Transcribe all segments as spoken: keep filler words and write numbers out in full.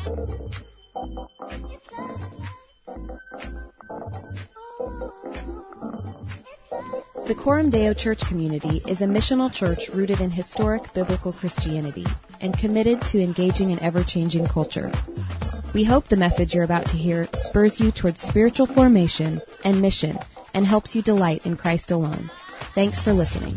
The Coram Deo Church community is a missional church rooted in historic biblical Christianity and committed to engaging an ever-changing culture. We hope the message you're about to hear spurs you towards spiritual formation and mission and helps you delight in Christ alone. Thanks for listening.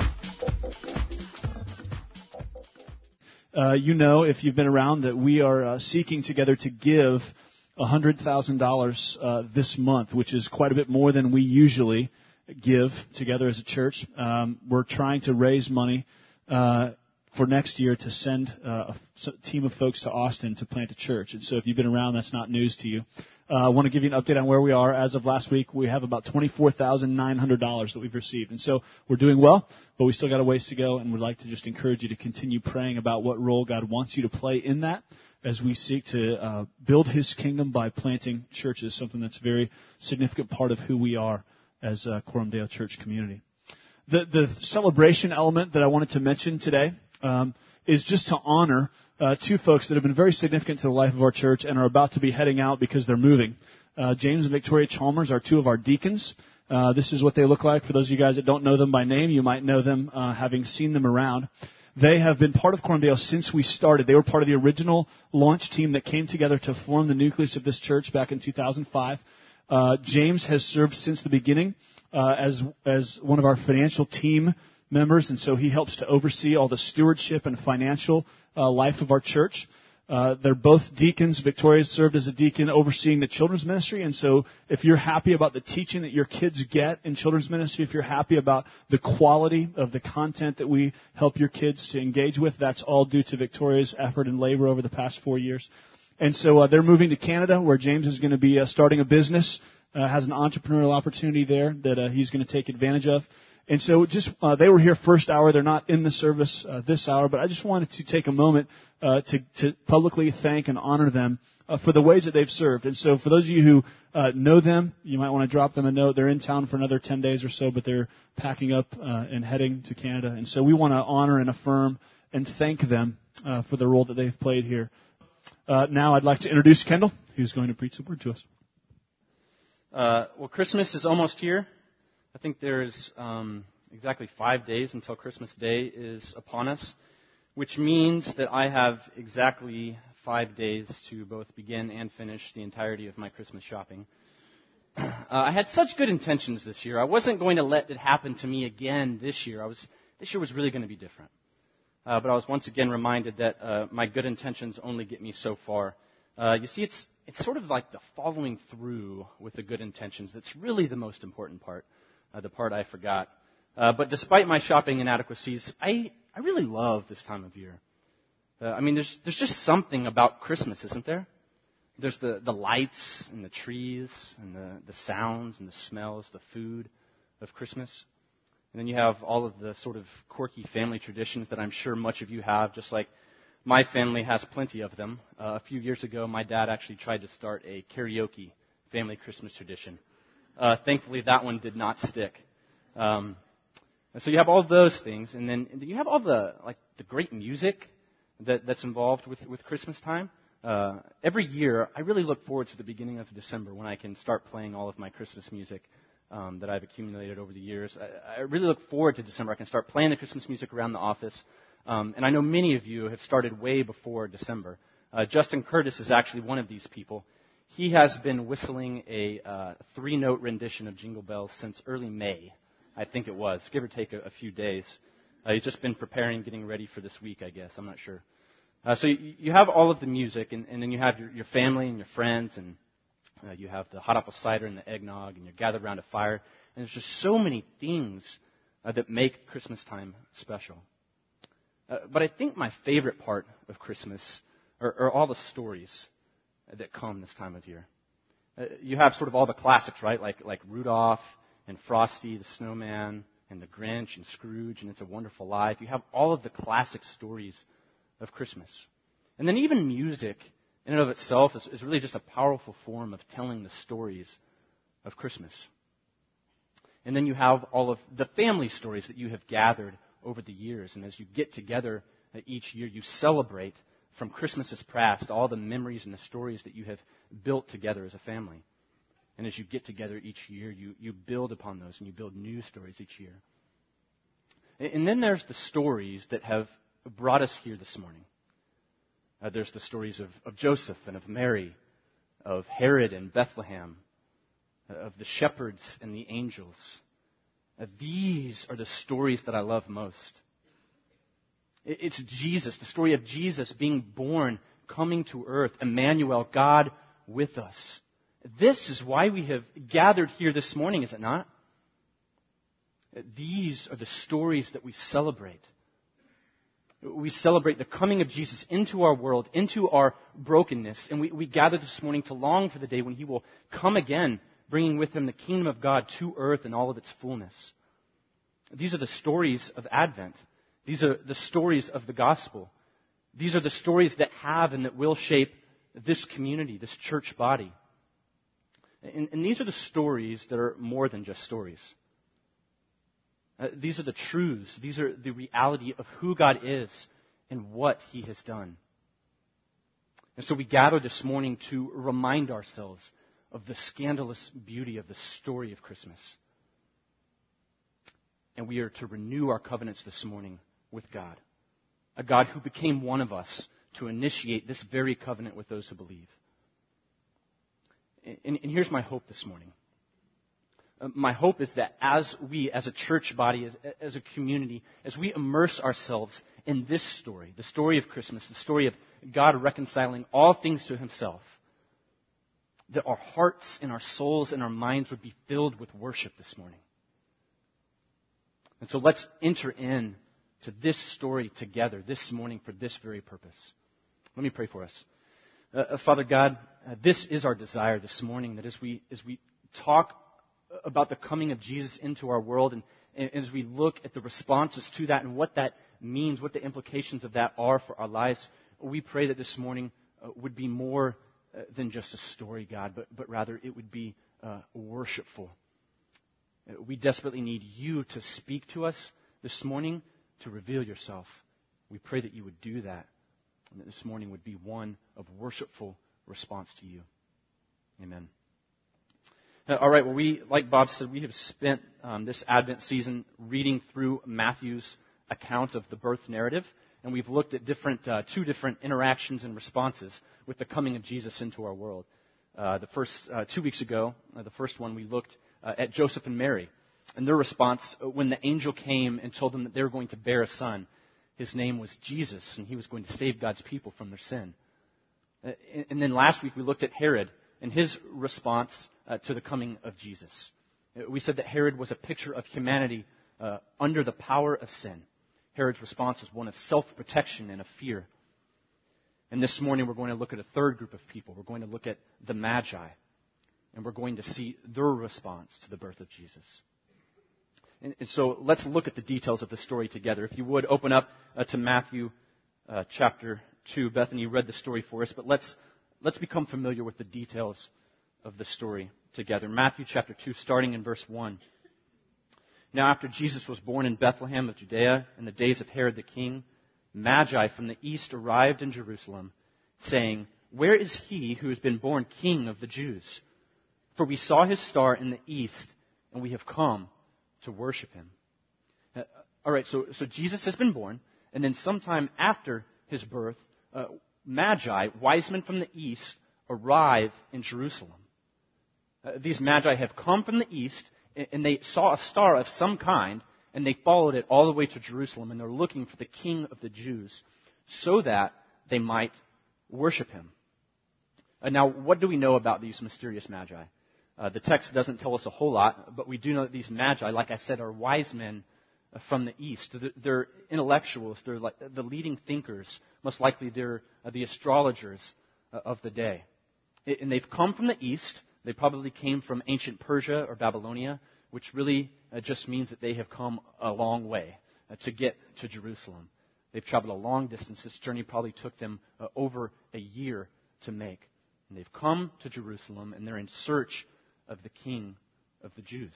Uh, you know, if you've been around, that we are uh, seeking together to give one hundred thousand dollars uh, this month, which is quite a bit more than we usually give together as a church. Um, we're trying to raise money uh, for next year to send uh, a team of folks to Austin to plant a church. And so if you've been around, that's not news to you. Uh, I want to give you an update on where we are. As of last week, we have about twenty-four thousand nine hundred dollars that we've received. And so we're doing well, but we still got a ways to go, and we'd like to just encourage you to continue praying about what role God wants you to play in that as we seek to uh, build His kingdom by planting churches, something that's a very significant part of who we are as a Coram Deo Church community. The, the celebration element that I wanted to mention today um, is just to honor uh, two folks that have been very significant to the life of our church and are about to be heading out because they're moving. Uh, James and Victoria Chalmers are two of our deacons. Uh, this is what they look like. For those of you guys that don't know them by name, you might know them uh, having seen them around. They have been part of Coram Deo since we started. They were part of the original launch team that came together to form the nucleus of this church back in two thousand five. Uh, James has served since the beginning uh, as as one of our financial team members, and so he helps to oversee all the stewardship and financial uh, life of our church. Uh, they're both deacons. Victoria's served as a deacon overseeing the children's ministry, and so if you're happy about the teaching that your kids get in children's ministry, if you're happy about the quality of the content that we help your kids to engage with, that's all due to Victoria's effort and labor over the past four years. And so uh, they're moving to Canada, where James is going to be uh, starting a business, uh, has an entrepreneurial opportunity there that uh, he's going to take advantage of. And so just uh, they were here first hour. They're not in the service uh, this hour, but I just wanted to take a moment uh, to, to publicly thank and honor them uh, for the ways that they've served. And so for those of you who uh, know them, you might want to drop them a note. They're in town for another ten days or so, but they're packing up uh, and heading to Canada. And so we want to honor and affirm and thank them uh, for the role that they've played here. Uh, now I'd like to introduce Kendall, who's going to preach the word to us. Uh, well, Christmas is almost here. I think there's um, exactly five days until Christmas Day is upon us, which means that I have exactly five days to both begin and finish the entirety of my Christmas shopping. Uh, I had such good intentions this year. I wasn't going to let it happen to me again this year. I was this year was really going to be different. Uh, but I was once again reminded that uh, my good intentions only get me so far. Uh, you see, it's it's sort of like the following through with the good intentions that's really the most important part, uh, the part I forgot. Uh, but despite my shopping inadequacies, I, I really love this time of year. Uh, I mean, there's there's just something about Christmas, isn't there? There's the, the lights and the trees and the, the sounds and the smells, the food of Christmas. And then you have all of the sort of quirky family traditions that I'm sure much of you have, just like my family has plenty of them. Uh, a few years ago, my dad actually tried to start a karaoke family Christmas tradition. Uh, thankfully, that one did not stick. Um, and so you have all of those things, and then you have all the like the great music that, that's involved with, with Christmas time. Uh, every year, I really look forward to the beginning of December when I can start playing all of my Christmas music Um, that I've accumulated over the years. I, I really look forward to December. I can start playing the Christmas music around the office. Um, and I know many of you have started way before December. Uh, Justin Curtis is actually one of these people. He has been whistling a uh, three-note rendition of Jingle Bells since early May, I think it was, give or take a, a few days. Uh, he's just been preparing, getting ready for this week, I guess. I'm not sure. Uh, so you, you have all of the music, and, and then you have your, your family and your friends, and Uh, you have the hot apple cider and the eggnog, and you're gathered around a fire. And there's just so many things uh, that make Christmas time special. Uh, but I think my favorite part of Christmas are, are all the stories that come this time of year. Uh, you have sort of all the classics, right? Like like Rudolph and Frosty the Snowman and the Grinch and Scrooge and It's a Wonderful Life. You have all of the classic stories of Christmas. And then even music in and of itself is, is really just a powerful form of telling the stories of Christmas. And then you have all of the family stories that you have gathered over the years. And as you get together each year, you celebrate from Christmases past, all the memories and the stories that you have built together as a family. And as you get together each year, you, you build upon those and you build new stories each year. And then there's the stories that have brought us here this morning. Uh, there's the stories of, of Joseph and of Mary, of Herod and Bethlehem, uh, of the shepherds and the angels. Uh, these are the stories that I love most. It, it's Jesus, the story of Jesus being born, coming to earth, Emmanuel, God with us. This is why we have gathered here this morning, is it not? These are the stories that we celebrate. We celebrate the coming of Jesus into our world, into our brokenness, and we, we gather this morning to long for the day when He will come again, bringing with Him the kingdom of God to earth in all of its fullness. These are the stories of Advent. These are the stories of the gospel. These are the stories that have and that will shape this community, this church body. And, and these are the stories that are more than just stories. Uh, these are the truths. These are the reality of who God is and what He has done. And so we gather this morning to remind ourselves of the scandalous beauty of the story of Christmas. And we are to renew our covenants this morning with God, a God who became one of us to initiate this very covenant with those who believe. And, and here's my hope this morning. Uh, my hope is that as we, as a church body, as, as a community, as we immerse ourselves in this story, the story of Christmas, the story of God reconciling all things to Himself, that our hearts and our souls and our minds would be filled with worship this morning. And so let's enter in to this story together this morning for this very purpose. Let me pray for us. Uh, Father God, uh, this is our desire this morning, that as we as we talk about the coming of Jesus into our world, and, and as we look at the responses to that and what that means, what the implications of that are for our lives, we pray that this morning uh, would be more uh, than just a story, God, but, but rather it would be uh, worshipful. Uh, we desperately need You to speak to us this morning, to reveal Yourself. We pray that You would do that, and that this morning would be one of worshipful response to You. Amen. Uh, all right, well, we, like Bob said, we have spent um, this Advent season reading through Matthew's account of the birth narrative, and we've looked at different, uh, two different interactions and responses with the coming of Jesus into our world. Uh, the first, uh, two weeks ago, uh, the first one, we looked uh, at Joseph and Mary, and their response when the angel came and told them that they were going to bear a son. His name was Jesus, and He was going to save God's people from their sin. Uh, and then last week we looked at Herod and his response uh, to the coming of Jesus. Uh, we said that Herod was a picture of humanity uh, under the power of sin. Herod's response was one of self-protection and of fear. And this morning we're going to look at a third group of people. We're going to look at the Magi, and we're going to see their response to the birth of Jesus. And, and so let's look at the details of the story together. If you would, open up uh, to Matthew uh, chapter two. Bethany read the story for us, but let's let's become familiar with the details of the story together. Matthew chapter two, starting in verse one. Now after Jesus was born in Bethlehem of Judea in the days of Herod the king, Magi from the east arrived in Jerusalem, saying, "Where is he who has been born King of the Jews? For we saw his star in the east, and we have come to worship him." Uh, all right, so, so Jesus has been born, and then sometime after his birth, uh, Magi, wise men from the east, arrive in Jerusalem. Uh, these Magi have come from the east, and, and they saw a star of some kind, and they followed it all the way to Jerusalem, and they're looking for the King of the Jews so that they might worship him. Uh, now, what do we know about these mysterious Magi? Uh, the text doesn't tell us a whole lot, but we do know that these Magi, like I said, are wise men uh, from the east. They're, they're intellectuals. They're like the leading thinkers. Most likely they're uh, the astrologers uh, of the day. And they've come from the east. They probably came from ancient Persia or Babylonia, which really uh, just means that they have come a long way uh, to get to Jerusalem. They've traveled a long distance. This journey probably took them uh, over a year to make. And they've come to Jerusalem, and they're in search of the King of the Jews.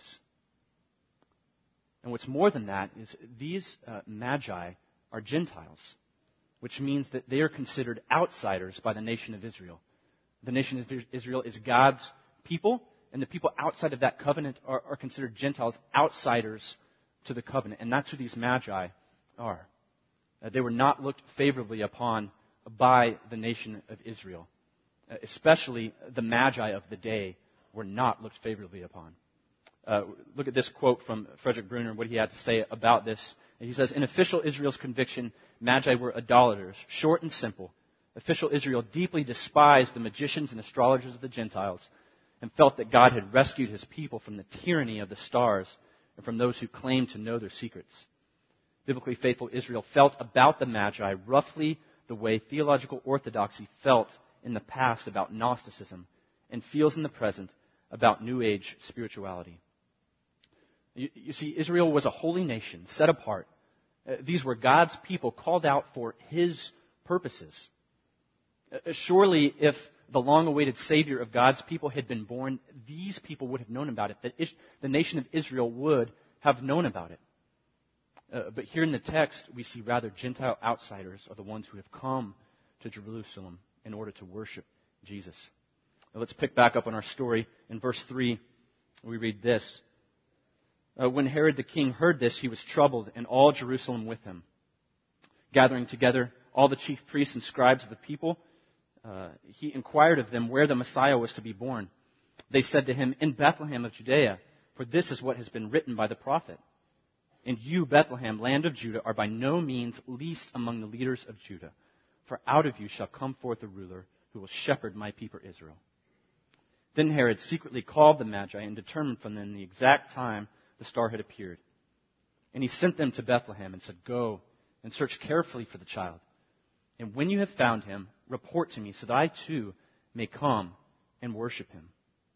And what's more than that is these uh, Magi are Gentiles. which means that they are considered outsiders by the nation of Israel. The nation of Israel is God's people, and the people outside of that covenant are, are considered Gentiles, outsiders to the covenant. And that's who these magi are. Uh, they were not looked favorably upon by the nation of Israel. Uh, especially the magi of the day were not looked favorably upon. Uh, look at this quote from Frederick Bruner, what he had to say about this. He says, in official Israel's conviction, magi were idolaters, short and simple. Official Israel deeply despised the magicians and astrologers of the Gentiles and felt that God had rescued his people from the tyranny of the stars and from those who claimed to know their secrets. Biblically faithful Israel felt about the Magi roughly the way theological orthodoxy felt in the past about Gnosticism and feels in the present about New Age spirituality. You, you see, Israel was a holy nation, set apart. Uh, these were God's people called out for his purposes. Uh, surely, if the long-awaited Savior of God's people had been born, these people would have known about it. The, the nation of Israel would have known about it. Uh, but here in the text, we see rather Gentile outsiders are the ones who have come to Jerusalem in order to worship Jesus. Now let's pick back up on our story. In verse three, we read this. Uh, when Herod the king heard this, he was troubled, and all Jerusalem with him. Gathering together all the chief priests and scribes of the people, uh, he inquired of them where the Messiah was to be born. They said to him, in Bethlehem of Judea, for this is what has been written by the prophet. And you, Bethlehem, land of Judah, are by no means least among the leaders of Judah. For out of you shall come forth a ruler who will shepherd my people Israel. Then Herod secretly called the Magi and determined from them the exact time the star had appeared. And he sent them to Bethlehem and said, go and search carefully for the child. And when you have found him, report to me so that I too may come and worship him.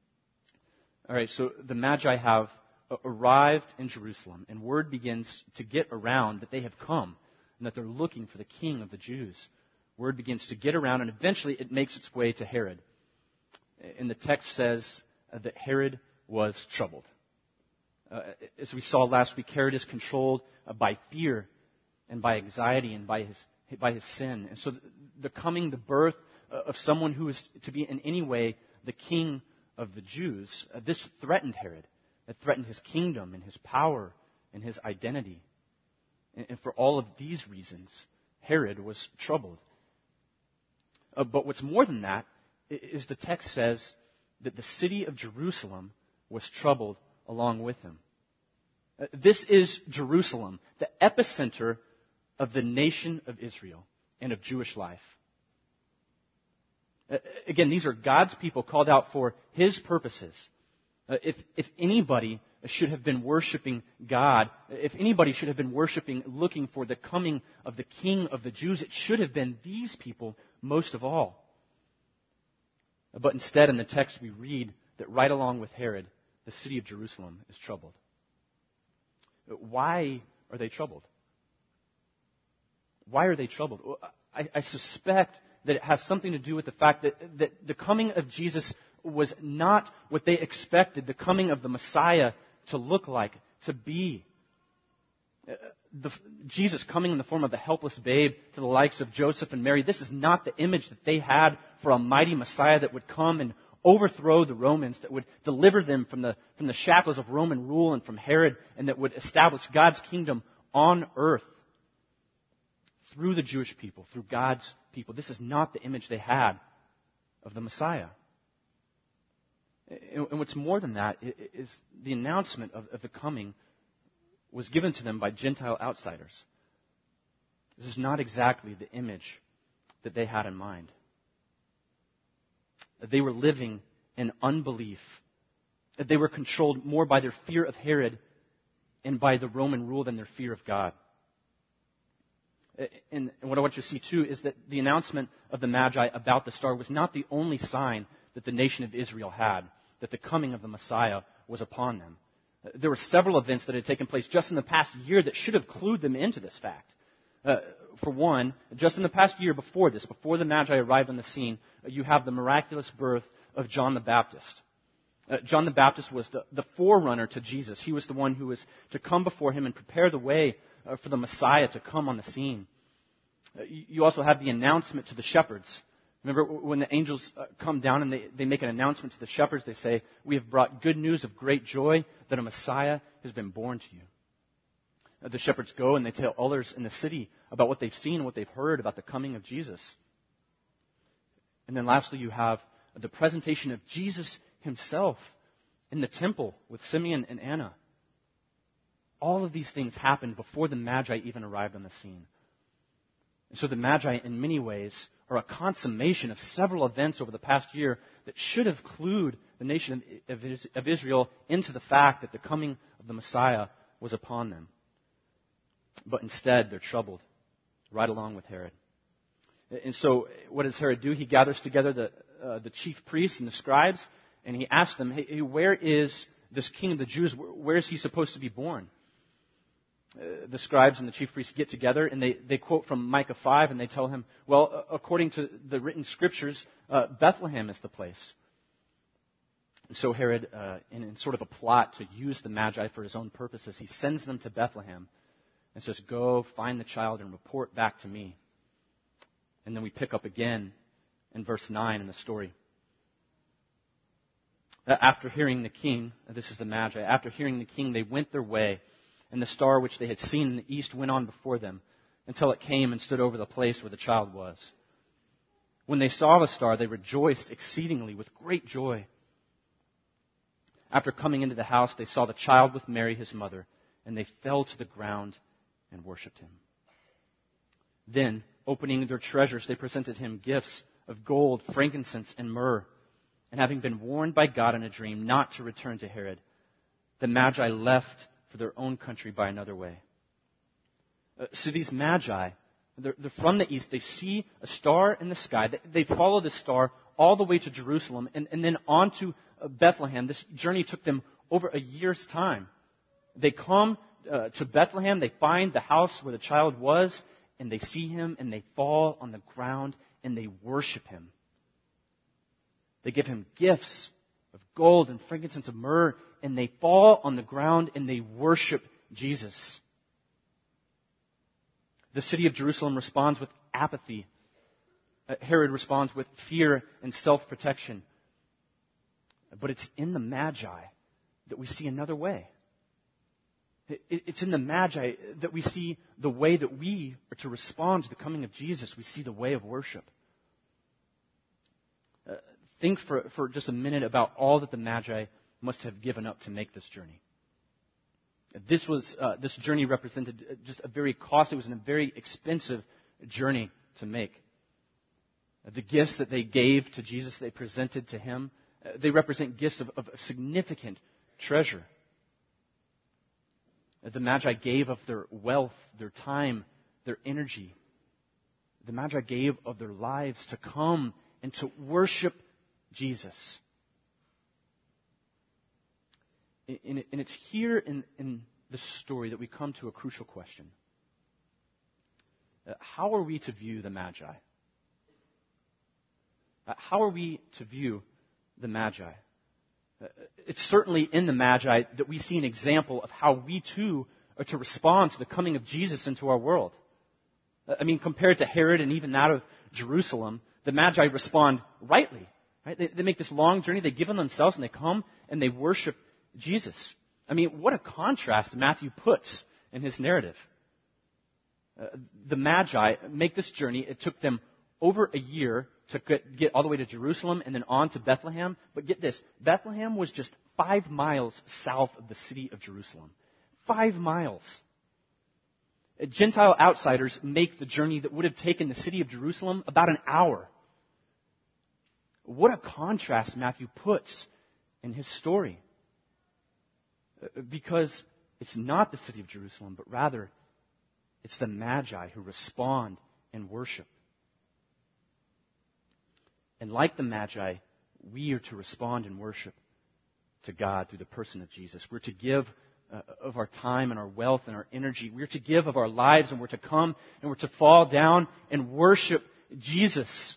All right, so the Magi have arrived in Jerusalem, and word begins to get around that they have come and that they're looking for the King of the Jews. Word begins to get around, and eventually it makes its way to Herod. And the text says that Herod was troubled. Uh, as we saw last week, Herod is controlled uh, by fear and by anxiety and by his by his sin. And so the, the coming, the birth uh, of someone who is to be in any way the king of the Jews, uh, this threatened Herod. It threatened his kingdom and his power and his identity. And, and for all of these reasons, Herod was troubled. Uh, but what's more than that is the text says that the city of Jerusalem was troubled along with him. Uh, this is Jerusalem, the epicenter of the nation of Israel and of Jewish life. Uh, again, these are God's people called out for his purposes. Uh, if, if anybody should have been worshiping God, if anybody should have been worshiping, looking for the coming of the King of the Jews, it should have been these people most of all. But instead, in the text, we read that right along with Herod, the city of Jerusalem is troubled. Why are they troubled? Why are they troubled? I, I suspect that it has something to do with the fact that, that the coming of Jesus was not what they expected the coming of the Messiah to look like, to be. The, Jesus coming in the form of a helpless babe to the likes of Joseph and Mary, this is not the image that they had for a mighty Messiah that would come and overthrow the Romans, that would deliver them from the, from the shackles of Roman rule and from Herod, and that would establish God's kingdom on earth through the Jewish people, through God's people. This is not the image they had of the Messiah. And what's more than that is the announcement of, of the coming was given to them by Gentile outsiders. This is not exactly the image that they had in mind. They were living in unbelief. They were controlled more by their fear of Herod and by the Roman rule than their fear of God. And what I want you to see too is that the announcement of the Magi about the star was not the only sign that the nation of Israel had, that the coming of the Messiah was upon them. There were several events that had taken place just in the past year that should have clued them into this fact. Uh, for one, just in the past year before this, before the Magi arrived on the scene, uh, you have the miraculous birth of John the Baptist. Uh, John the Baptist was the, the forerunner to Jesus. He was the one who was to come before him and prepare the way uh, for the Messiah to come on the scene. Uh, you also have the announcement to the shepherds. Remember when the angels uh, come down and they, they make an announcement to the shepherds, they say, "We have brought good news of great joy that a Messiah has been born to you." Uh, the shepherds go and they tell others in the city about what they've seen and what they've heard about the coming of Jesus. And then lastly, you have the presentation of Jesus himself in the temple with Simeon and Anna. All of these things happened before the Magi even arrived on the scene. And so the Magi, in many ways, are a consummation of several events over the past year that should have clued the nation of Israel into the fact that the coming of the Messiah was upon them. But instead, they're troubled, right along with Herod. And so what does Herod do? He gathers together the, uh, the chief priests and the scribes, and he asks them, hey, where is this king of the Jews? Where is he supposed to be born? Uh, the scribes and the chief priests get together, and they, they quote from Micah five, and they tell him, well, according to the written scriptures, uh, Bethlehem is the place. And so Herod, uh, in, in sort of a plot to use the Magi for his own purposes, he sends them to Bethlehem and says, go find the child and report back to me. And then we pick up again in verse nine in the story. After hearing the king, this is the Magi, after hearing the king, they went their way, and the star which they had seen in the east went on before them, until it came and stood over the place where the child was. When they saw the star, they rejoiced exceedingly with great joy. After coming into the house, they saw the child with Mary, his mother, and they fell to the ground and worshipped him. Then, opening their treasures, they presented him gifts of gold, frankincense, and myrrh. And having been warned by God in a dream not to return to Herod, the Magi left for their own country by another way. Uh, so these Magi, they're, they're from the east. They see a star in the sky. They, they follow the star all the way to Jerusalem and, and then on to uh, Bethlehem. This journey took them over a year's time. They come uh, to Bethlehem. They find the house where the child was, and they see him, and they fall on the ground, and they worship him. They give him gifts of gold and frankincense of myrrh, and they fall on the ground, and they worship Jesus. The city of Jerusalem responds with apathy. Uh, Herod responds with fear and self-protection. But it's in the Magi that we see another way. It's in the Magi that we see the way that we are to respond to the coming of Jesus. We see the way of worship. Uh, think for, for just a minute about all that the Magi must have given up to make this journey. This was uh, this journey represented just a very costly, it was a very expensive journey to make. The gifts that they gave to Jesus, they presented to him, uh, they represent gifts of, of significant treasure. The Magi gave of their wealth, their time, their energy. The Magi gave of their lives to come and to worship Jesus. And it's here in, in the story that we come to a crucial question. How are we to view the Magi? How are we to view the Magi? It's certainly in the Magi that we see an example of how we too are to respond to the coming of Jesus into our world. I mean, compared to Herod and even that of Jerusalem, the Magi respond rightly. Right? They, they make this long journey, they give them themselves, and they come and they worship Jesus. I mean, what a contrast Matthew puts in his narrative. Uh, the Magi make this journey. It took them over a year to get, get all the way to Jerusalem and then on to Bethlehem. But get this, Bethlehem was just five miles south of the city of Jerusalem. Five miles. Gentile outsiders make the journey that would have taken the city of Jerusalem about an hour. What a contrast Matthew puts in his story. Because it's not the city of Jerusalem, but rather it's the Magi who respond in worship. And like the Magi, we are to respond in worship to God through the person of Jesus. We're to give uh, of our time and our wealth and our energy. We're to give of our lives, and we're to come and we're to fall down and worship Jesus.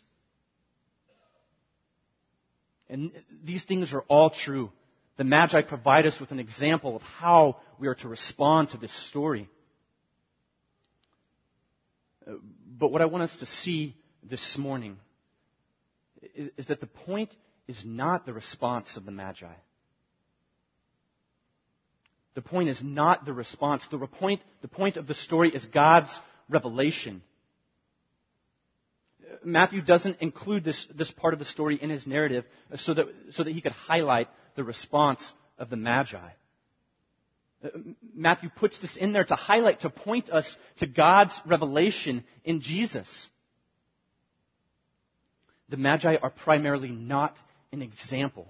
And these things are all true. The Magi provide us with an example of how we are to respond to this story. But what I want us to see this morning is, is that the point is not the response of the Magi. The point is not the response. The point, the point of the story is God's revelation. Matthew doesn't include this, this part of the story in his narrative so that, so that he could highlight the response of the Magi. Matthew puts this in there to highlight, to point us to God's revelation in Jesus. The Magi are primarily not an example.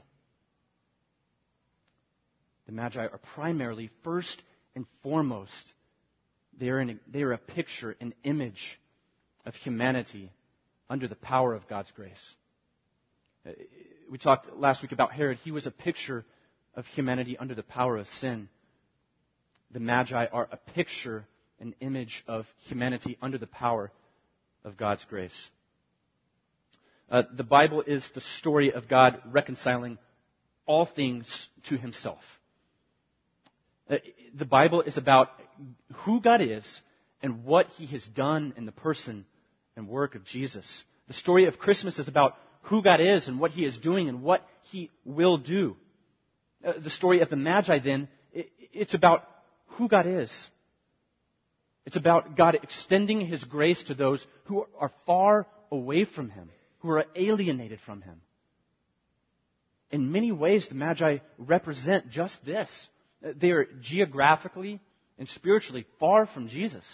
The Magi are primarily, first and foremost, they are, an, they are a picture, an image of humanity under the power of God's grace. We talked last week about Herod. He was a picture of humanity under the power of sin. The Magi are a picture, an image of humanity under the power of God's grace. Uh, the Bible is the story of God reconciling all things to himself. Uh, the Bible is about who God is and what he has done in the person and work of Jesus. The story of Christmas is about who God is and what he is doing and what he will do. Uh, the story of the Magi, then, it, it's about who God is. It's about God extending his grace to those who are far away from him, who are alienated from him. In many ways, the Magi represent just this. They are geographically and spiritually far from Jesus.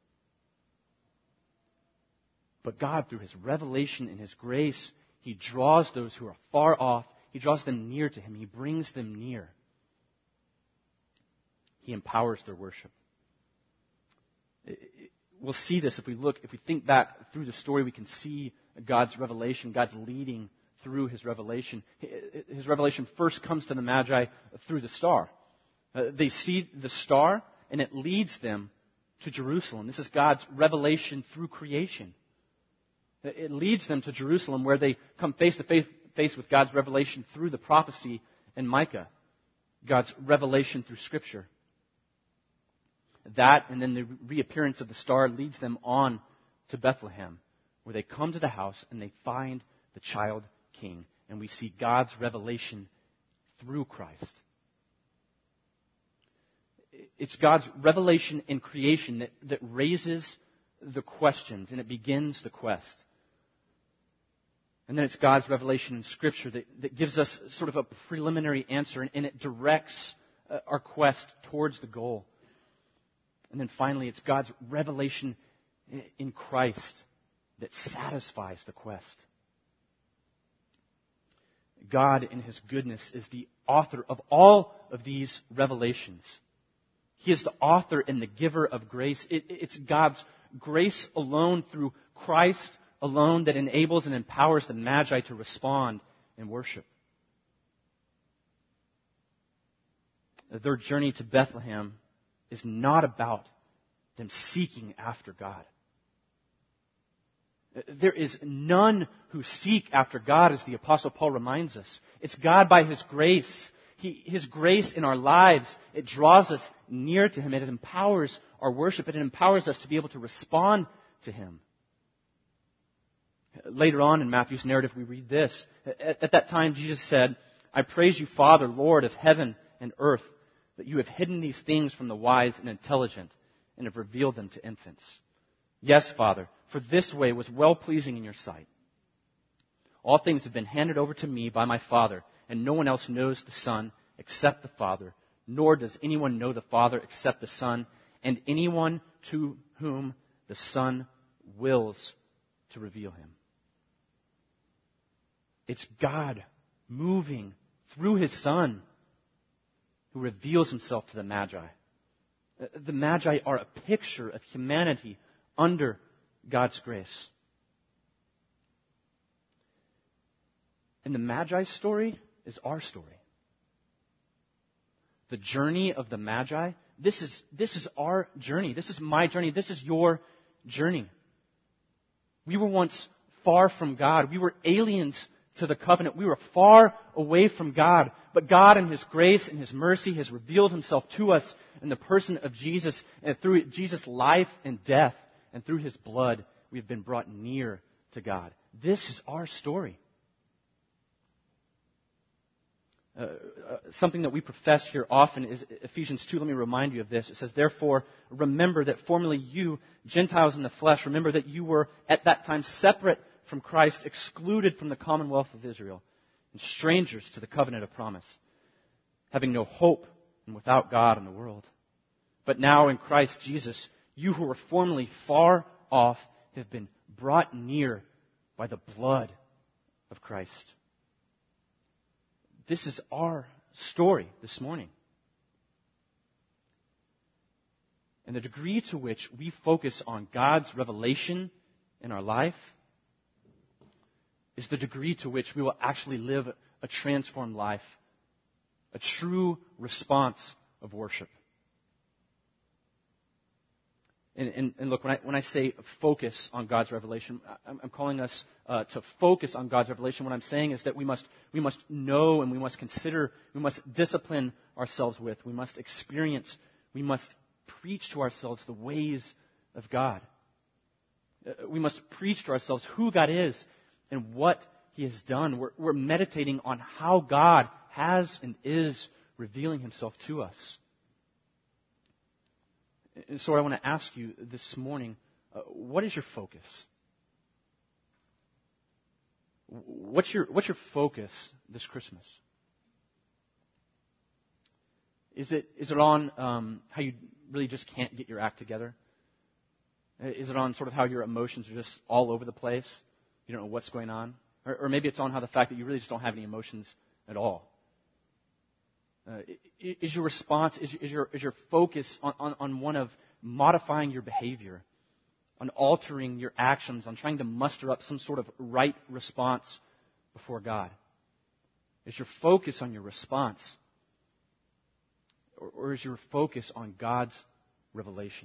But God, through his revelation and his grace, he draws those who are far off. He draws them near to him. He brings them near. He empowers their worship. We'll see this if we look, if we think back through the story, we can see God's revelation, God's leading through his revelation. His revelation first comes to the Magi through the star. Uh, they see the star, and it leads them to Jerusalem. This is God's revelation through creation. It leads them to Jerusalem, where they come face to face, face with God's revelation through the prophecy in Micah, God's revelation through Scripture. That, and then the reappearance of the star, leads them on to Bethlehem, where they come to the house and they find the child king. And we see God's revelation through Christ. It's God's revelation in creation that, that raises the questions, and it begins the quest. And then it's God's revelation in Scripture that, that gives us sort of a preliminary answer, and, and it directs uh, our quest towards the goal. And then finally, it's God's revelation in Christ that satisfies the quest. God, in his goodness, is the author of all of these revelations. He is the author and the giver of grace. It, it's God's grace alone, through Christ alone, that enables and empowers the Magi to respond in worship. Their journey to Bethlehem is not about them seeking after God. There is none who seek after God, as the Apostle Paul reminds us. It's God by his grace. He, his grace in our lives, it draws us near to him. It empowers our worship. It empowers us to be able to respond to him. Later on in Matthew's narrative, we read this. At, at that time, Jesus said, "I praise you, Father, Lord of heaven and earth, that you have hidden these things from the wise and intelligent and have revealed them to infants. Yes, Father, for this way was well-pleasing in your sight. All things have been handed over to me by my Father, and no one else knows the Son except the Father, nor does anyone know the Father except the Son, and anyone to whom the Son wills to reveal him." It's God moving through his Son who reveals himself to the Magi. The Magi are a picture of humanity under God's grace. And the Magi's story is our story. The journey of the Magi, this is, this is our journey. This is my journey. This is your journey. We were once far from God. We were aliens to the covenant. We were far away from God. But God, in his grace and his mercy, has revealed himself to us in the person of Jesus, and through Jesus' life and death and through his blood, we have been brought near to God. This is our story. Uh, uh, something that we profess here often is Ephesians two. Let me remind you of this. It says, therefore, remember that formerly you, Gentiles in the flesh, remember that you were at that time separate from Christ, excluded from the commonwealth of Israel, and strangers to the covenant of promise, having no hope and without God in the world. But now in Christ Jesus, you who were formerly far off have been brought near by the blood of Christ. This is our story this morning. And the degree to which we focus on God's revelation in our life is the degree to which we will actually live a transformed life, a true response of worship. And, and, and look, when I, when I say focus on God's revelation, I'm, I'm calling us uh, to focus on God's revelation. What I'm saying is that we must, we must know and we must consider, we must discipline ourselves with, we must experience, we must preach to ourselves the ways of God. Uh, we must preach to ourselves who God is and what He has done. We're, we're meditating on how God has and is revealing Himself to us. And so I want to ask you this morning, uh, what is your focus? What's your, what's your focus this Christmas? Is it, is it on um, how you really just can't get your act together? Is it on sort of how your emotions are just all over the place? You don't know what's going on? Or, or maybe it's on how the fact that you really just don't have any emotions at all. Uh, is your response, is, is, your, is your focus on, on, on one of modifying your behavior, on altering your actions, on trying to muster up some sort of right response before God? Is your focus on your response? Or, or is your focus on God's revelation?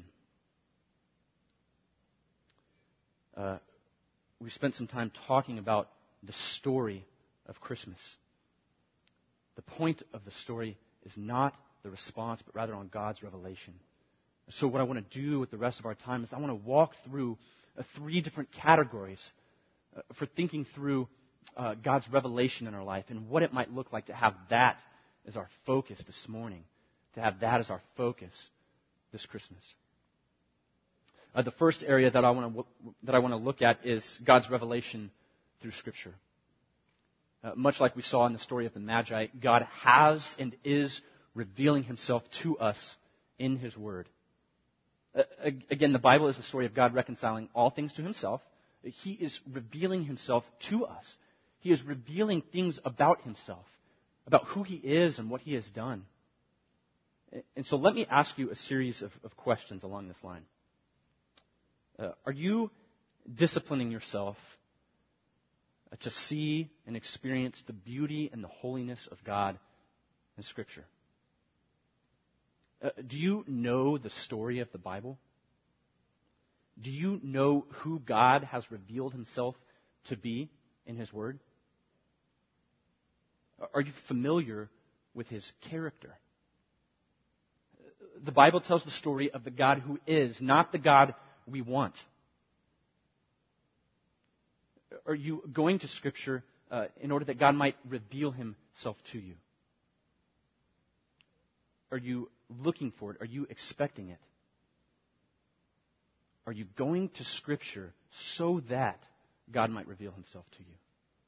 Uh, we spent some time talking about the story of Christmas. The point of the story is not the response, but rather on God's revelation. So what I want to do with the rest of our time is I want to walk through uh, three different categories uh, for thinking through uh, God's revelation in our life and what it might look like to have that as our focus this morning, to have that as our focus this Christmas. Uh, the first area that I want to that I want to look at is God's revelation through Scripture. Uh, much like we saw in the story of the Magi, God has and is revealing Himself to us in His Word. Uh, again, the Bible is the story of God reconciling all things to Himself. He is revealing Himself to us. He is revealing things about Himself, about who He is and what He has done. And so let me ask you a series of, of questions along this line. Uh, are you disciplining yourself to see and experience the beauty and the holiness of God in Scripture? Uh, do you know the story of the Bible? Do you know who God has revealed Himself to be in His Word? Are you familiar with His character? The Bible tells the story of the God who is, not the God we want. Are you going to Scripture uh, in order that God might reveal Himself to you? Are you looking for it? Are you expecting it? Are you going to Scripture so that God might reveal Himself to you?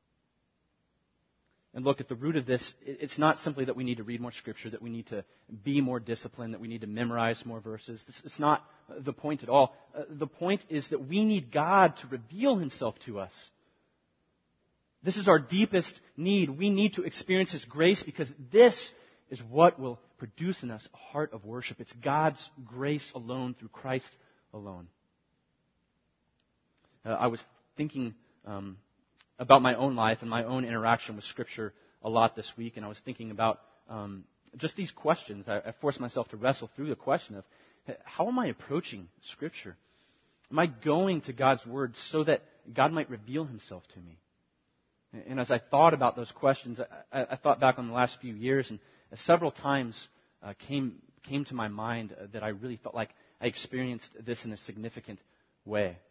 And look, at the root of this, it's not simply that we need to read more Scripture, that we need to be more disciplined, that we need to memorize more verses. It's not the point at all. Uh, the point is that we need God to reveal Himself to us. This is our deepest need. We need to experience His grace because this is what will produce in us a heart of worship. It's God's grace alone through Christ alone. Uh, I was thinking um, about my own life and my own interaction with Scripture a lot this week, and I was thinking about um, just these questions. I, I forced myself to wrestle through the question of, how am I approaching Scripture? Am I going to God's Word so that God might reveal Himself to me? And as I thought about those questions, I, I thought back on the last few years, and several times uh, came came to my mind that I really felt like I experienced this in a significant way.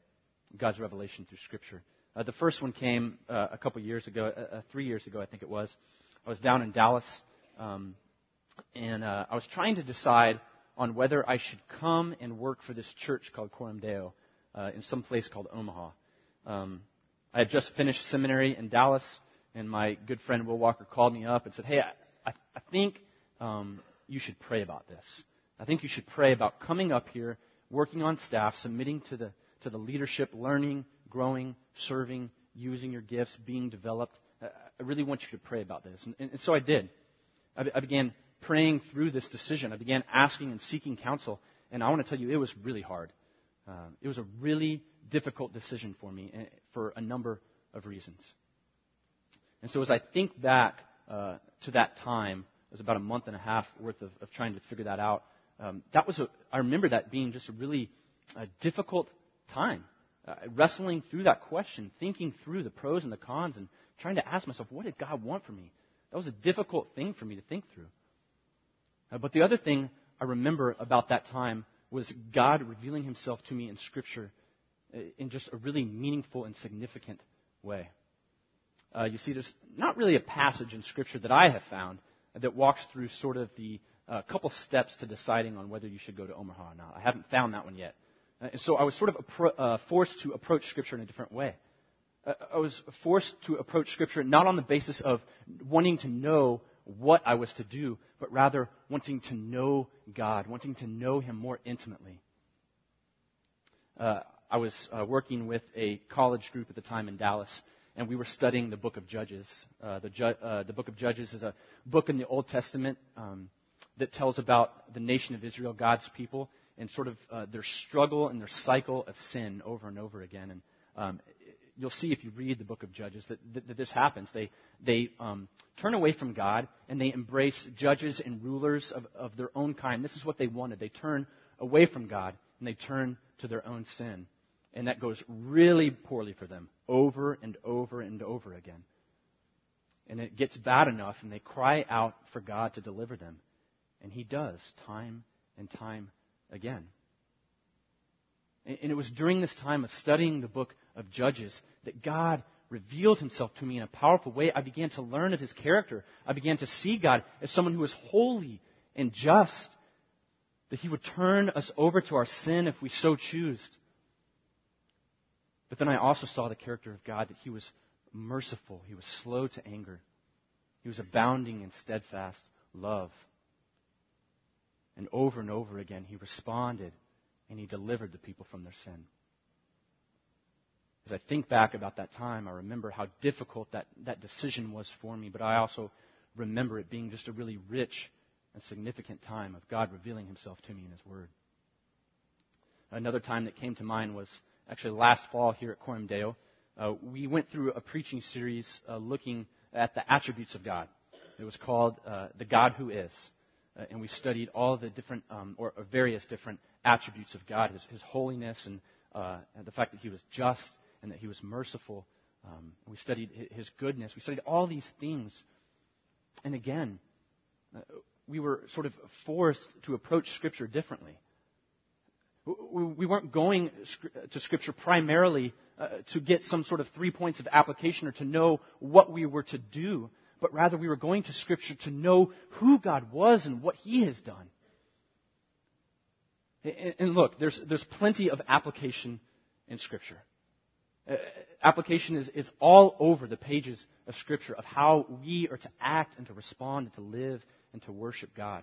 God's revelation through Scripture. Uh, the first one came uh, a couple years ago, uh, three years ago, I think it was. I was down in Dallas, um, and uh, I was trying to decide on whether I should come and work for this church called Coram Deo uh, in some place called Omaha. Um, I had just finished seminary in Dallas, and my good friend Will Walker called me up and said, hey, I, I, I think um, you should pray about this. I think you should pray about coming up here, working on staff, submitting to the to the leadership, learning, growing, serving, using your gifts, being developed. I really want you to pray about this. And, and so I did. I, I began praying through this decision. I began asking and seeking counsel. And I want to tell you, it was really hard. Uh, it was a really difficult decision for me for a number of reasons. And so as I think back uh, to that time, it was about a month and a half worth of, of trying to figure that out. Um, that was a, I remember that being just a really uh, difficult time, uh, wrestling through that question, thinking through the pros and the cons, and trying to ask myself, what did God want from me? That was a difficult thing for me to think through. Uh, but the other thing I remember about that time was God revealing himself to me in Scripture in just a really meaningful and significant way. Uh, you see, there's not really a passage in Scripture that I have found that walks through sort of the uh, couple steps to deciding on whether you should go to Omaha or not. I haven't found that one yet. Uh, and so I was sort of appro- uh, forced to approach Scripture in a different way. Uh, I was forced to approach Scripture not on the basis of wanting to know what I was to do, but rather wanting to know God, wanting to know Him more intimately. Uh, I was uh, working with a college group at the time in Dallas, and we were studying the book of Judges. Uh, the, Ju- uh, the book of Judges is a book in the Old Testament um, that tells about the nation of Israel, God's people, and sort of uh, their struggle and their cycle of sin over and over again. And um, you'll see if you read the book of Judges that, that, that this happens. They they um, turn away from God, and they embrace judges and rulers of, of their own kind. This is what they wanted. They turn away from God, and they turn to their own sin. And that goes really poorly for them over and over and over again. And it gets bad enough, and they cry out for God to deliver them. And He does, time and time again. And it was during this time of studying the book of Judges that God revealed Himself to me in a powerful way. I began to learn of His character. I began to see God as someone who is holy and just, that He would turn us over to our sin if we so choose. But then I also saw the character of God, that He was merciful. He was slow to anger. He was abounding in steadfast love. And over and over again, He responded and He delivered the people from their sin. As I think back about that time, I remember how difficult that, that decision was for me, but I also remember it being just a really rich and significant time of God revealing Himself to me in His Word. Another time that came to mind was actually last fall here at Coram Deo. Uh, we went through a preaching series uh, looking at the attributes of God. It was called uh, The God Who Is. Uh, and we studied all the different, um, or, or various different attributes of God, His, his holiness, and, uh, and the fact that He was just and that He was merciful. Um, we studied His goodness. We studied all these things. And again, uh, we were sort of forced to approach Scripture differently. We weren't going to Scripture primarily uh, to get some sort of three points of application or to know what we were to do, but rather we were going to Scripture to know who God was and what He has done. And look, there's there's plenty of application in Scripture. Uh, application is, is all over the pages of Scripture of how we are to act and to respond and to live and to worship God.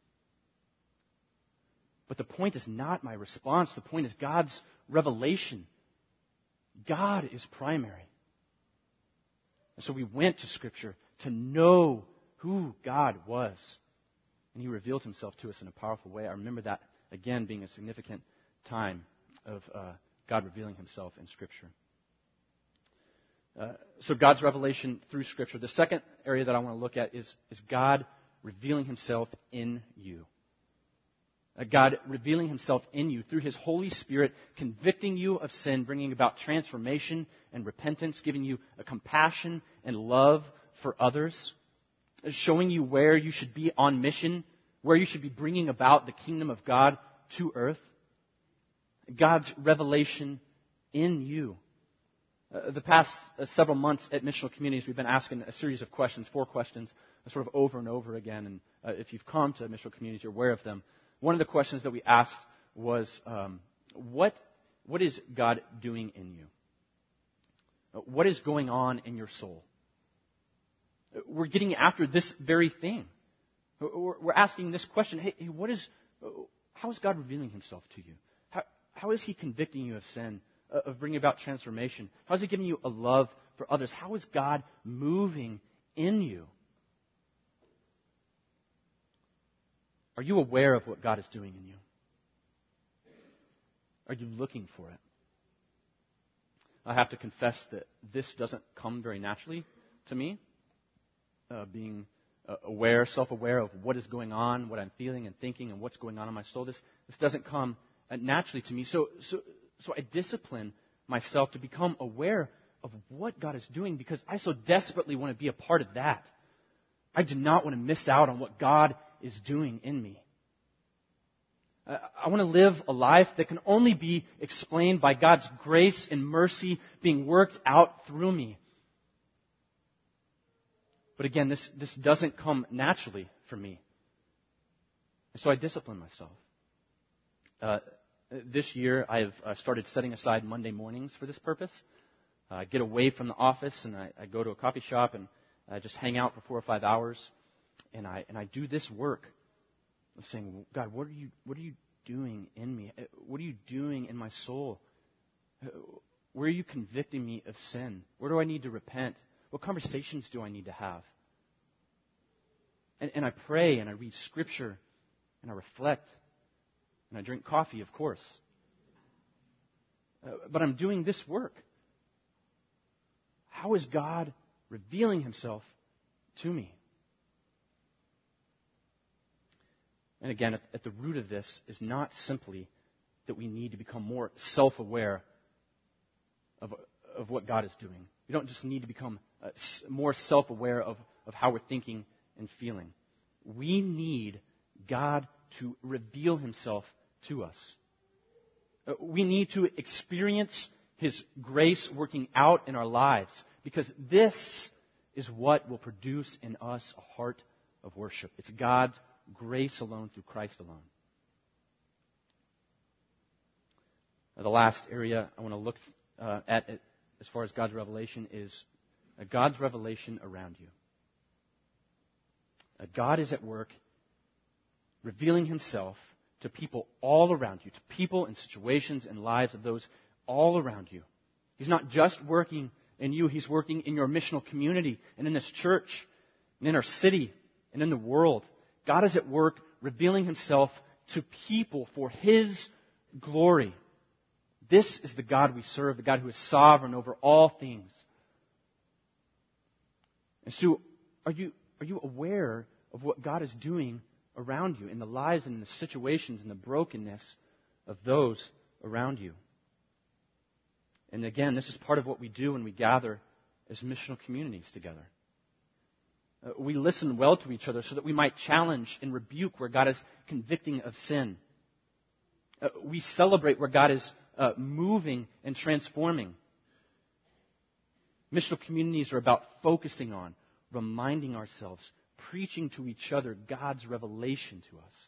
But the point is not my response. The point is God's revelation. God is primary. And so we went to Scripture to know who God was. And He revealed Himself to us in a powerful way. I remember that, again, being a significant time of uh, God revealing Himself in Scripture. Uh, so God's revelation through Scripture. The second area that I want to look at is, is God revealing Himself in you. God revealing Himself in you through His Holy Spirit, convicting you of sin, bringing about transformation and repentance, giving you a compassion and love for others, showing you where you should be on mission, where you should be bringing about the kingdom of God to earth. God's revelation in you. Uh, the past uh, several months at Missional Communities, we've been asking a series of questions, four questions, uh, sort of over and over again. And uh, if you've come to Missional Communities, you're aware of them. One of the questions that we asked was, um, what, what is God doing in you? Uh, what is going on in your soul? Uh, we're getting after this very thing. We're, we're asking this question, hey, hey what is, uh, how is God revealing himself to you? How, how is he convicting you of sin? Of bringing about transformation? How is he giving you a love for others? How is God moving in you? Are you aware of what God is doing in you? Are you looking for it? I have to confess that this doesn't come very naturally to me. Uh, being uh, aware, self-aware of what is going on, what I'm feeling and thinking, and what's going on in my soul. This this doesn't come uh, naturally to me. So so. So I discipline myself to become aware of what God is doing because I so desperately want to be a part of that. I do not want to miss out on what God is doing in me. Uh, I want to live a life that can only be explained by God's grace and mercy being worked out through me. But again, this, this doesn't come naturally for me. And so I discipline myself. Uh, This year, I've uh, started setting aside Monday mornings for this purpose. Uh, I get away from the office and I, I go to a coffee shop and I just hang out for four or five hours, and I and I do this work of saying, God, what are you what are you doing in me? What are you doing in my soul? Where are you convicting me of sin? Where do I need to repent? What conversations do I need to have? And, and I pray and I read Scripture and I reflect. And I drink coffee, of course. Uh, but I'm doing this work. How is God revealing himself to me? And again, at, at the root of this is not simply that we need to become more self-aware of, of what God is doing. We don't just need to become uh, more self-aware of, of how we're thinking and feeling. We need God to reveal himself to us. We need to experience his grace working out in our lives because this is what will produce in us a heart of worship. It's God's grace alone through Christ alone. Now, the last area I want to look uh, at as far as God's revelation is uh, God's revelation around you. Uh, God is at work revealing himself to people all around you, to people and situations and lives of those all around you. He's not just working in you, he's working in your missional community and in this church and in our city and in the world. God is at work revealing himself to people for his glory. This is the God we serve, the God who is sovereign over all things. And so, are you, are you aware of what God is doing around you, in the lives and in the situations and the brokenness of those around you? And again, this is part of what we do when we gather as missional communities together. Uh, we listen well to each other so that we might challenge and rebuke where God is convicting of sin. Uh, we celebrate where God is uh, moving and transforming. Missional communities are about focusing on, reminding ourselves, preaching to each other God's revelation to us.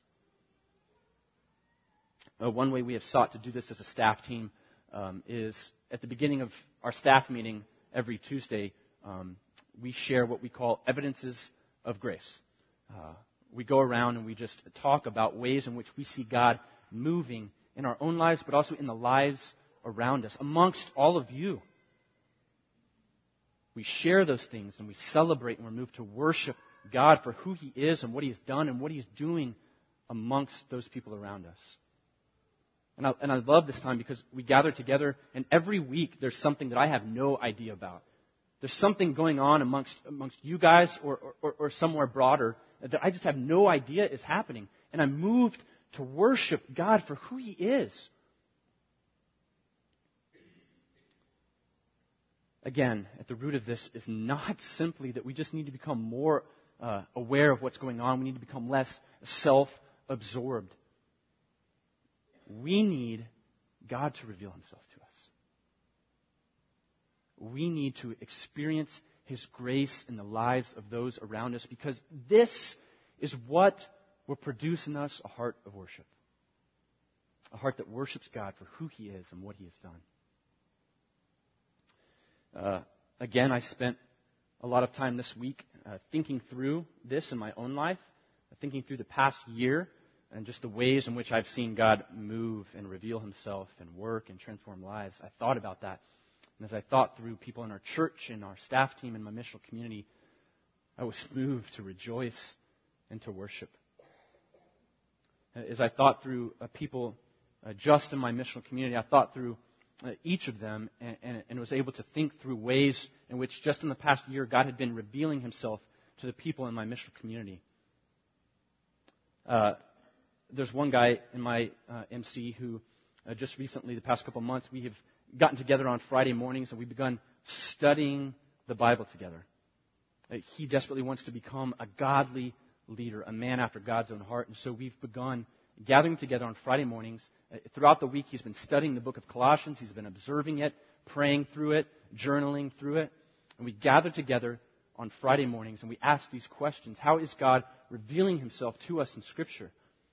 Uh, one way we have sought to do this as a staff team um, is at the beginning of our staff meeting every Tuesday, um, we share what we call evidences of grace. Uh, we go around and we just talk about ways in which we see God moving in our own lives, but also in the lives around us, amongst all of you. We share those things and we celebrate and we're moved to worship God for who he is and what he has done and what he is doing amongst those people around us. And I, and I love this time because we gather together and every week there's something that I have no idea about. There's something going on amongst amongst you guys or, or, or somewhere broader that I just have no idea is happening. And I'm moved to worship God for who he is. Again, at the root of this is not simply that we just need to become more uh, aware of what's going on. We need to become less self-absorbed. We need God to reveal himself to us. we need to experience His grace in the lives of those around us, because this is what will produce in us a heart of worship. A heart that worships God for who He is and what He has done. Uh, again, I spent a lot of time this week uh, thinking through this in my own life, thinking through the past year and just the ways in which I've seen God move and reveal Himself and work and transform lives. I thought about that. And as I thought through people in our church and our staff team and my missional community, I was moved to rejoice and to worship. As I thought through uh, people uh, just in my missional community, I thought through uh, each of them and, and, and was able to think through ways in which just in the past year God had been revealing Himself to the people in my missional community. Uh, there's one guy in my uh, M C who uh, just recently, the past couple of months, we have gotten together on Friday mornings and we've begun studying the Bible together. Uh, he desperately wants to become a godly leader, a man after God's own heart. And so we've begun gathering together on Friday mornings. Uh, throughout the week, he's been studying the book of Colossians. He's been observing it, praying through it, journaling through it. And we gather together on Friday mornings and we ask these questions. How is God revealing Himself to us in Scripture?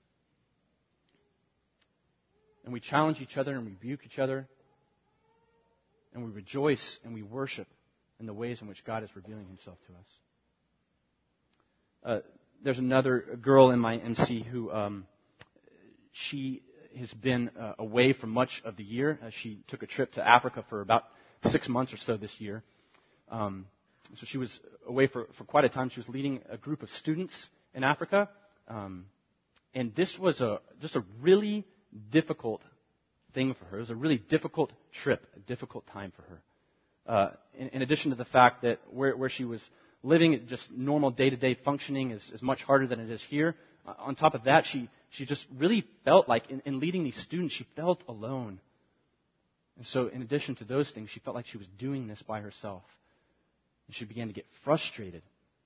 And we challenge each other and rebuke each other. And we rejoice and we worship in the ways in which God is revealing Himself to us. Uh, there's another girl in my M C who um, she has been uh, away for much of the year. Uh, she took a trip to Africa for about six months or so this year. Um, so she was away for, for quite a time. She was leading a group of students in Africa. Um, and this was a just a really difficult thing for her. It was a really difficult trip, a difficult time for her. Uh, in, in addition to the fact that where, where she was living, just normal day-to-day functioning is, is much harder than it is here. Uh, on top of that, she, she just really felt like in, in leading these students, she felt alone. And so in addition to those things, she felt like she was doing this by herself. And she began to get frustrated.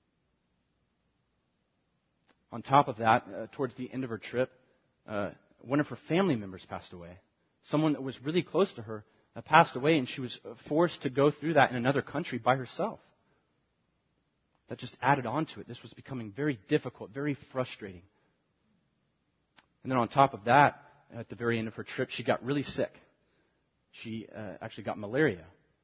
On top of that, uh, towards the end of her trip, uh, one of her family members passed away. Someone that was really close to her uh, passed away, and she was forced to go through that in another country by herself. That just added on to it. This was becoming very difficult, very frustrating. And then on top of that, at the very end of her trip, she got really sick. She uh, actually got malaria.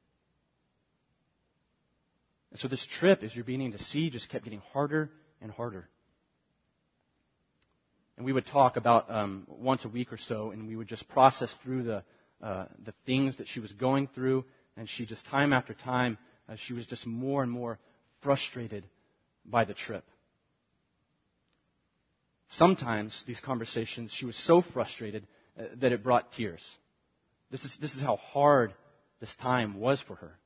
And so this trip, as you're beginning to see, just kept getting harder and harder. And we would talk about um, once a week or so, and we would just process through the uh, the things that she was going through. And she just, time after time, uh, she was just more and more frustrated by the trip. Sometimes these conversations, she was so frustrated uh, that it brought tears. This is this is how hard this time was for her.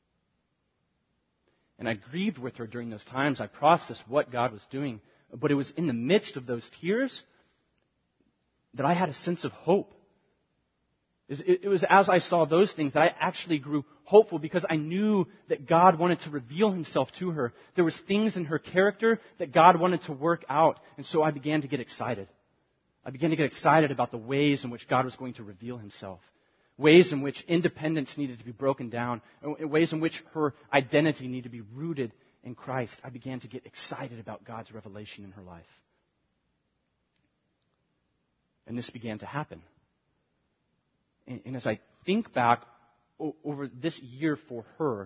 And I grieved with her during those times. I processed what God was doing. But it was in the midst of those tears that I had a sense of hope. It was as I saw those things that I actually grew hopeful, because I knew that God wanted to reveal Himself to her. There was things in her character that God wanted to work out. And so I began to get excited. I began to get excited about the ways in which God was going to reveal Himself. Ways in which independence needed to be broken down. Ways in which her identity needed to be rooted in Christ. I began to get excited about God's revelation in her life. And this began to happen. And, and as I think back o- over this year for her,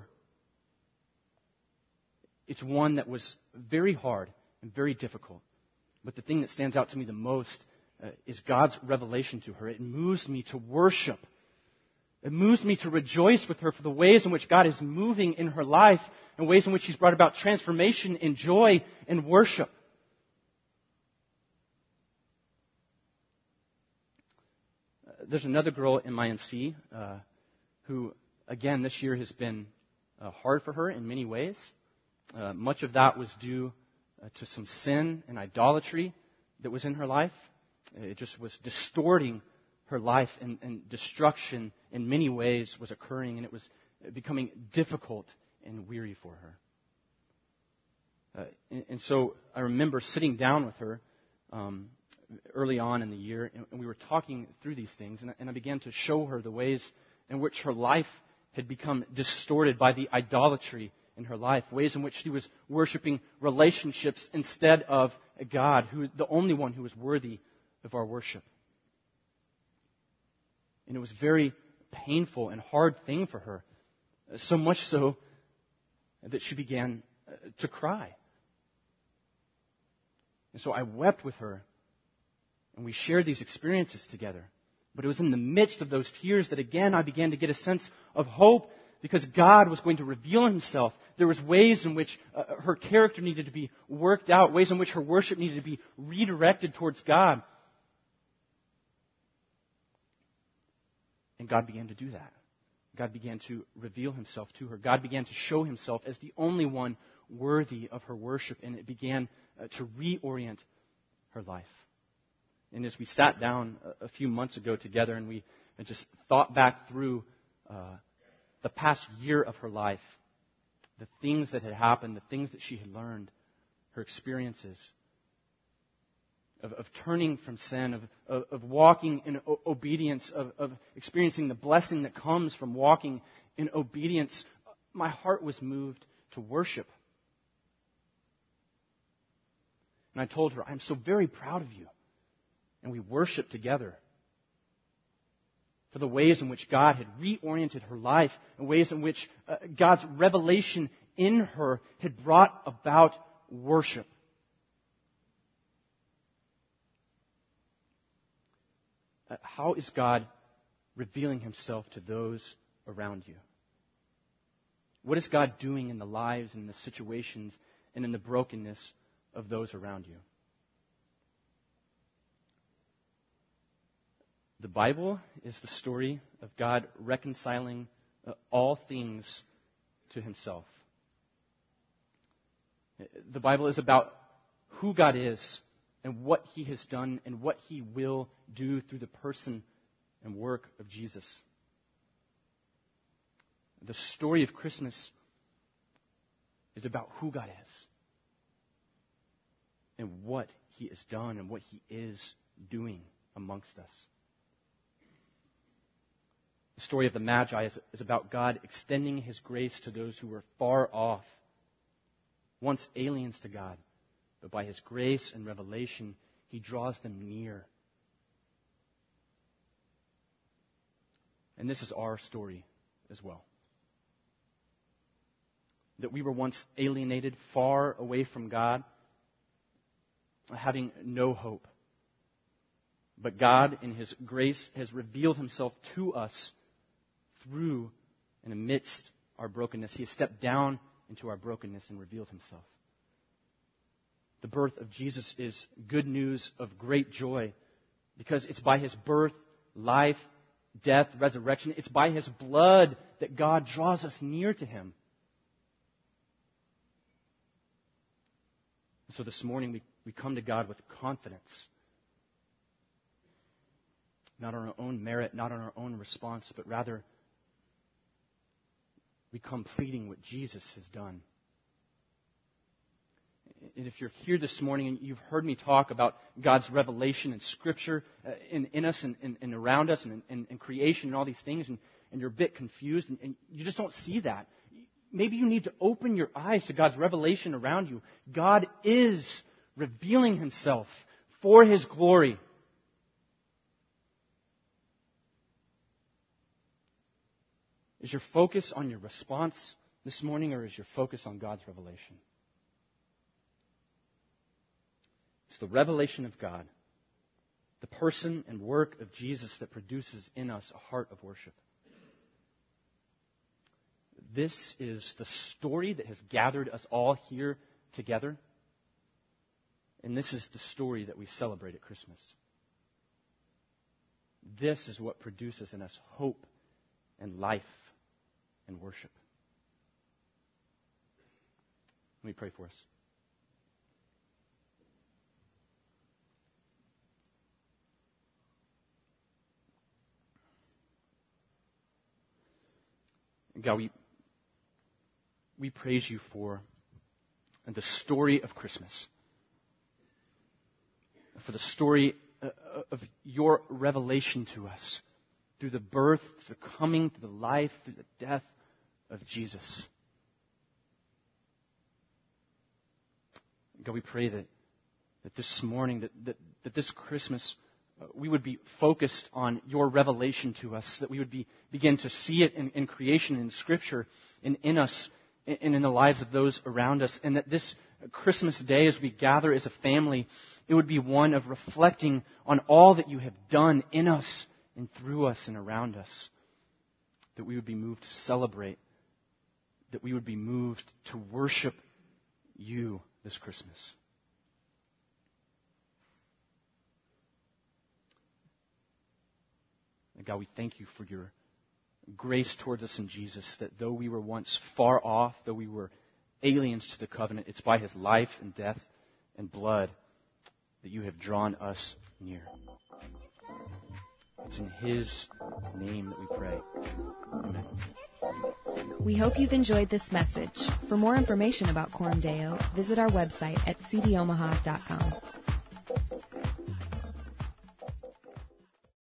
it's one that was very hard and very difficult. But the thing that stands out to me the most uh, is God's revelation to her. It moves me to worship. It moves me to rejoice with her for the ways in which God is moving in her life, and ways in which He's brought about transformation and joy and worship. Uh, there's another girl in my M C uh, who, again, this year has been uh, hard for her in many ways. Uh, much of that was due uh, to some sin and idolatry that was in her life. It just was distorting her life, and, and destruction in many ways was occurring, and it was becoming difficult and weary for her. Uh, and, and so I remember sitting down with her um, early on in the year, and, and we were talking through these things, and, and I began to show her the ways in which her life had become distorted by the idolatry in her life, ways in which she was worshiping relationships instead of a God, who is the only one who is worthy of our worship. And it was a very painful and hard thing for her, so much so that she began to cry. And so I wept with her, and we shared these experiences together. But it was in the midst of those tears that again I began to get a sense of hope, because God was going to reveal Himself. There was ways in which uh, her character needed to be worked out, ways in which her worship needed to be redirected towards God. And God began to do that. God began to reveal Himself to her. God began to show Himself as the only one worthy of her worship, and it began uh, to reorient her life. And as we sat down a, a few months ago together and we and just thought back through uh, the past year of her life, the things that had happened, the things that she had learned, her experiences of, of turning from sin, of, of, of walking in o- obedience, of, of experiencing the blessing that comes from walking in obedience, my heart was moved to worship. And I told her, I'm so very proud of you. And we worshiped together for the ways in which God had reoriented her life, and ways in which uh, God's revelation in her had brought about worship. Uh, how is God revealing Himself to those around you? What is God doing in the lives and the situations and in the brokenness of those around you? The Bible is the story of God reconciling uh, all things to Himself. The Bible is about who God is and what He has done and what He will do through the person and work of Jesus. The story of Christmas is about who God is and what He has done and what He is doing amongst us. The story of the Magi is, is about God extending His grace to those who were far off, once aliens to God. But by His grace and revelation, He draws them near. And this is our story as well. That we were once alienated, far away from God, having no hope. But God, in His grace, has revealed Himself to us through and amidst our brokenness. He has stepped down into our brokenness and revealed Himself. The birth of Jesus is good news of great joy, because it's by His birth, life, death, resurrection, it's by His blood that God draws us near to Him. So this morning we, we come to God with confidence. Not on our own merit, not on our own response, but rather we come pleading what Jesus has done. And if you're here this morning and you've heard me talk about God's revelation in Scripture, uh, in, in us and, and, and around us and in, in creation and all these things, and, and you're a bit confused and, and you just don't see that, maybe you need to open your eyes to God's revelation around you. God is revealing Himself for His glory. Is your focus on your response this morning, or is your focus on God's revelation? It's the revelation of God, the person and work of Jesus, that produces in us a heart of worship. This is the story that has gathered us all here together. And this is the story that we celebrate at Christmas. This is what produces in us hope and life and worship. Let me pray for us. God, we, we praise You for the story of Christmas, for the story of Your revelation to us through the birth, through the coming, through the life, through the death of Jesus. God, we pray that, that this morning, that, that, that this Christmas, uh, we would be focused on your revelation to us, that we would be begin to see it in, in creation, in Scripture, and in us, and in the lives of those around us, and that this Christmas day, as we gather as a family, it would be one of reflecting on all that you have done in us and through us and around us, that we would be moved to celebrate, that we would be moved to worship you this Christmas. And God, we thank you for your grace towards us in Jesus, that though we were once far off, though we were aliens to the covenant, it's by his life and death and blood that you have drawn us near. It's in his name that we pray. Amen. We hope you've enjoyed this message. For more information about Coram Deo, visit our website at c d omaha dot com.